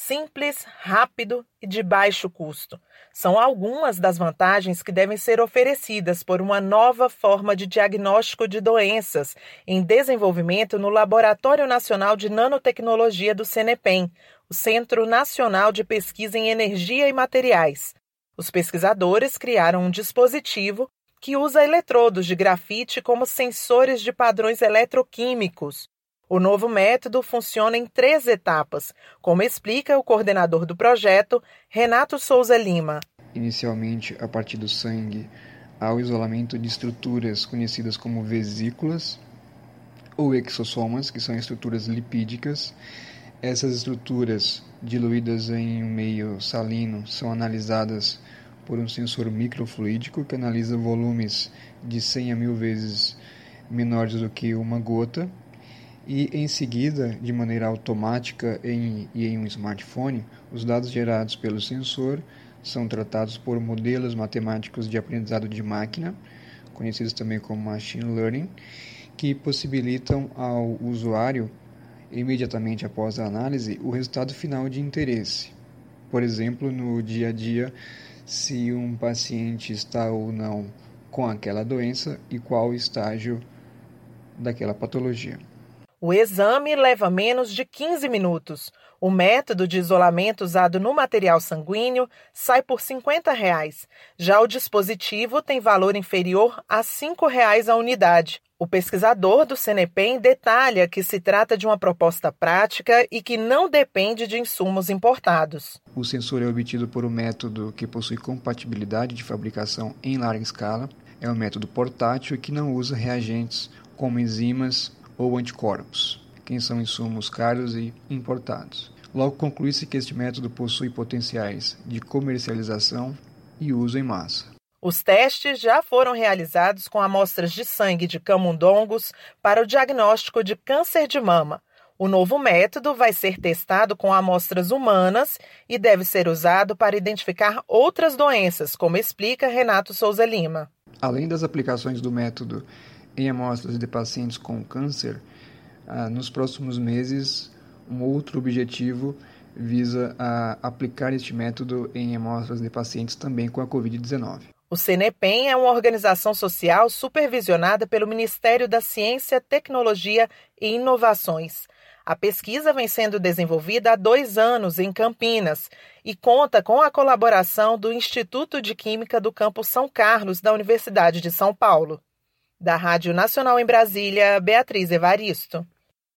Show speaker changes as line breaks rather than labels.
simples, rápido e de baixo custo. São algumas das vantagens que devem ser oferecidas por uma nova forma de diagnóstico de doenças em desenvolvimento no Laboratório Nacional de Nanotecnologia do CNEPEM, o Centro Nacional de Pesquisa em Energia e Materiais. Os pesquisadores criaram um dispositivo que usa eletrodos de grafite como sensores de padrões eletroquímicos. O novo método funciona em 3 etapas, como explica o coordenador do projeto, Renato Souza Lima.
Inicialmente, a partir do sangue, há o isolamento de estruturas conhecidas como vesículas ou exossomas, que são estruturas lipídicas. Essas estruturas, diluídas em um meio salino, são analisadas por um sensor microfluídico que analisa volumes de 100 a 1000 vezes menores do que uma gota. E, em seguida, de maneira automática em um smartphone, os dados gerados pelo sensor são tratados por modelos matemáticos de aprendizado de máquina, conhecidos também como machine learning, que possibilitam ao usuário, imediatamente após a análise, o resultado final de interesse. Por exemplo, no dia a dia, se um paciente está ou não com aquela doença e qual o estágio daquela patologia.
O exame leva menos de 15 minutos. O método de isolamento usado no material sanguíneo sai por R$ 50. Já o dispositivo tem valor inferior a R$ 5 a unidade. O pesquisador do CNEPEM detalha que se trata de uma proposta prática e que não depende de insumos importados.
O sensor é obtido por um método que possui compatibilidade de fabricação em larga escala. É um método portátil que não usa reagentes como enzimas ou anticorpos, que são insumos caros e importados. Logo conclui-se que este método possui potenciais de comercialização e uso em massa.
Os testes já foram realizados com amostras de sangue de camundongos para o diagnóstico de câncer de mama. O novo método vai ser testado com amostras humanas e deve ser usado para identificar outras doenças, como explica Renato Souza Lima.
Além das aplicações do método em amostras de pacientes com câncer, nos próximos meses, um outro objetivo visa aplicar este método em amostras de pacientes também com a Covid-19.
O CNEPEM é uma organização social supervisionada pelo Ministério da Ciência, Tecnologia e Inovações. A pesquisa vem sendo desenvolvida há 2 anos em Campinas e conta com a colaboração do Instituto de Química do Campus São Carlos da Universidade de São Paulo. Da Rádio Nacional em Brasília, Beatriz Evaristo.